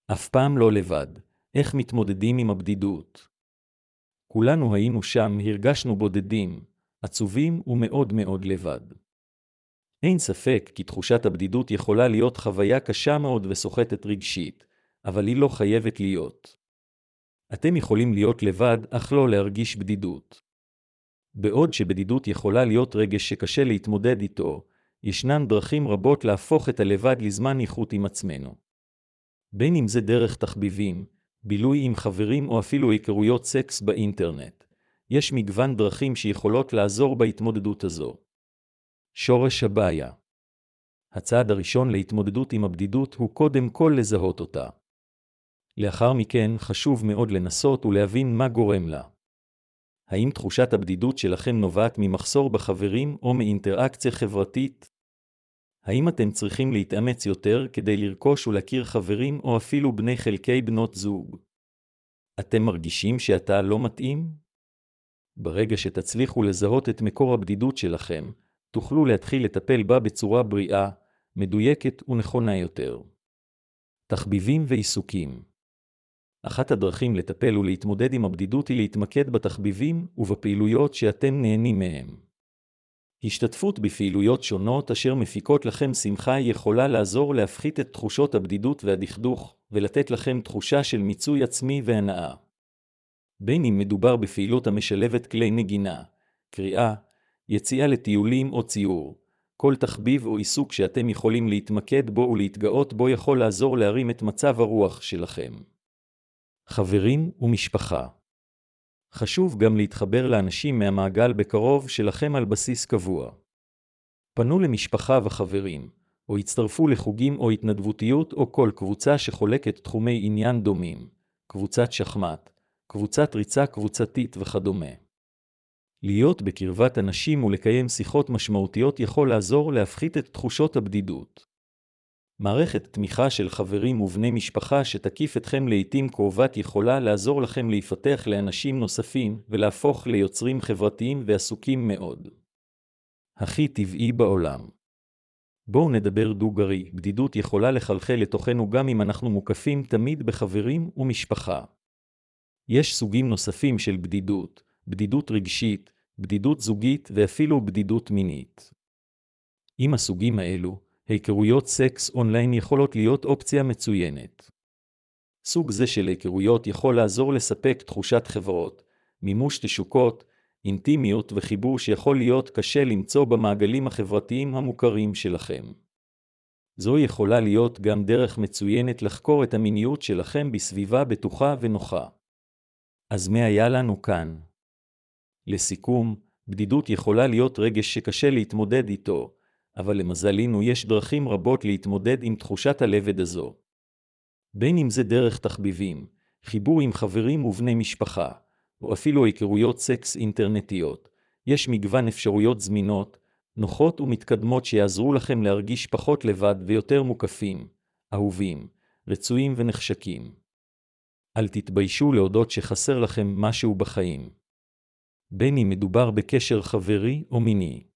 אף פעם לא לבד. איך מתמודדים עם הבדידות? כולנו היינו שם, הרגשנו בודדים, עצובים ומאוד מאוד לבד. אין ספק כי תחושת הבדידות יכולה להיות חוויה קשה מאוד וסוחטת רגשית, אבל היא לא חייבת להיות. אתם יכולים להיות לבד, אך לא להרגיש בדידות. בעוד שבדידות יכולה להיות רגש שקשה להתמודד איתו, ישנן דרכים רבות להפוך את הלבד לזמן איכות עם עצמנו. בין אם זה דרך תחביבים, בילוי עם חברים או אפילו היכרויות סקס באינטרנט. יש מגוון דרכים שיכולות לעזור בהתמודדות הזו. שורש הבעיה. הצעד הראשון להתמודדות עם הבדידות הוא קודם כל לזהות אותה. לאחר מכן חשוב מאוד לנסות ולהבין מה גורם לה. האם תחושת הבדידות שלכם נובעת ממחסור בחברים או מאינטראקציה חברתית? האם אתם צריכים להתאמץ יותר כדי לרכוש ולהכיר חברים או אפילו בני חלקי בנות זוג? אתם מרגישים שאתה לא מתאים? ברגע שתצליחו לזהות את מקור הבדידות שלכם, תוכלו להתחיל לטפל בה בצורה בריאה, מדויקת ונכונה יותר. תחביבים ועיסוקים. אחת הדרכים לטפל ולהתמודד עם הבדידות היא להתמקד בתחביבים ובפעילויות שאתם נהנים מהם. השתתפות בפעילויות שונות אשר מפיקות לכם שמחה יכולה לעזור להפחית את תחושות הבדידות והדכדוך ולתת לכם תחושה של מיצוי עצמי והנאה. בין אם מדובר בפעילות המשלבת כלי נגינה, קריאה, יציאה לטיולים או ציור, כל תחביב או עיסוק שאתם יכולים להתמקד בו ולהתגאות בו יכול לעזור להרים את מצב הרוח שלכם. חברים ומשפחה. חשוב גם להתחבר לאנשים מהמעגל בקרוב שלכם על בסיס קבוע. פנו למשפחה וחברים, או הצטרפו לחוגים או התנדבותיות או כל קבוצה שחולקת תחומי עניין דומים, קבוצת שחמט, קבוצת ריצה קבוצתית וכדומה. להיות בקרבת אנשים ולקיים שיחות משמעותיות יכול לעזור להפחית את תחושות הבדידות. מערכת תמיכה של חברים ובני משפחה שתקיף אתכם לעתים קרובות יכולה לעזור לכם להיפתח לאנשים נוספים ולהפוך ליוצרים חברתיים ועסוקים מאוד. הכי טבעי בעולם. בואו נדבר דוגרי, בדידות יכולה לחלחל לתוכנו גם אם אנחנו מוקפים תמיד בחברים ומשפחה. יש סוגים נוספים של בדידות, בדידות רגשית, בדידות זוגית ואפילו בדידות מינית. עם הסוגים האלו, היכרויות סקס אונליין יכולות להיות אופציה מצוינת. סוג זה של היכרויות יכול לעזור לספק תחושת חברות, מימוש תשוקות, אינטימיות וחיבור שיכול להיות קשה למצוא במעגלים החברתיים המוכרים שלכם. זו יכולה להיות גם דרך מצוינת לחקור את המיניות שלכם בסביבה בטוחה ונוחה. אז מה היה לנו כאן? לסיכום, בדידות יכולה להיות רגש שקשה להתמודד איתו, אבל למזלנו יש דרכים רבות להתמודד עם תחושת הלבד הזו. בין אם זה דרך תחביבים, חיבור עם חברים ובני משפחה, או אפילו היכרויות סקס אינטרנטיות, יש מגוון אפשרויות זמינות, נוחות ומתקדמות שיעזרו לכם להרגיש פחות לבד ויותר מוקפים, אהובים, רצויים ונחשקים. אל תתביישו להודות שחסר לכם משהו בחיים. בין אם מדובר בקשר חברי או מיני.